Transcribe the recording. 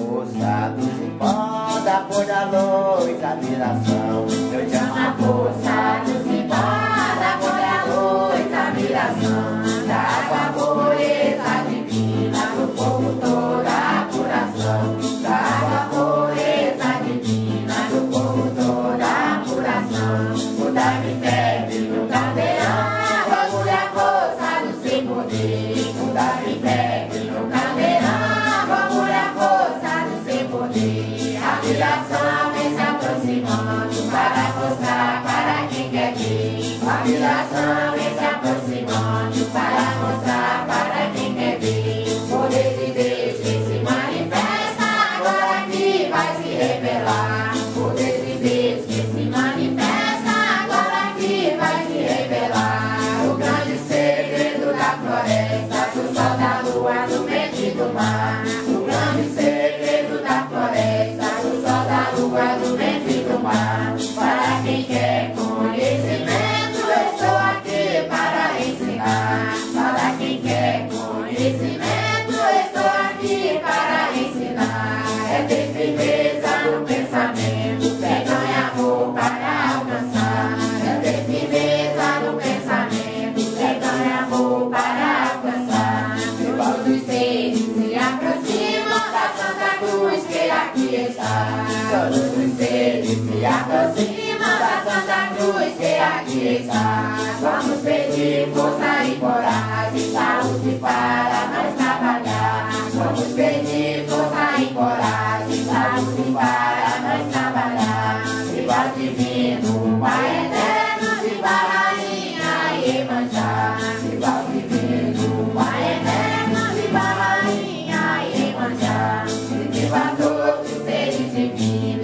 força do cipó, da cor da luz, a miração. Eu te amo a força do cipó, da cor da luz, a miração. Da água, pureza divina, do fogo toda a curação. Da água, pureza divina, do fogo toda a curação. O dá-me febre no caldeirão, orgulho a força do seu poder. O dá-me febre no caldeirão, orgulho a força do seu poder. A miração vem se aproximando para mostrar para quem quer ver. A miração vem se aproximando para mostrar para quem quer ver. O poder de Deus que se manifesta agora que vai se revelar. O poder de Deus que se manifesta agora que vai se revelar. O grande segredo da floresta, do sol, da lua, do vento e do mar. O grande segredo da floresta, do sol, da lua, do vento e do mar. Para quem quer conhecimento, eu estou aqui para ensinar. Para quem quer conhecimento, eu estou aqui para ensinar. É ter firmeza no pensamento, perdão e amor para alcançar. É ter firmeza no pensamento, perdão e amor para alcançar. Todos os seres se aproximam da Santa Cruz que aqui está. Todos os seres se aproximam da Santa Cruz que aqui está. Vamos pedir força e coragem, saúde para nós trabalhar. Vamos pedir força e coragem, saúde para nós trabalhar. Viva o divino, Pai eterno, viva a rainha Iemanjá. Viva o divino, Pai eterno, viva a rainha Iemanjá. E viva todos os seres divinos.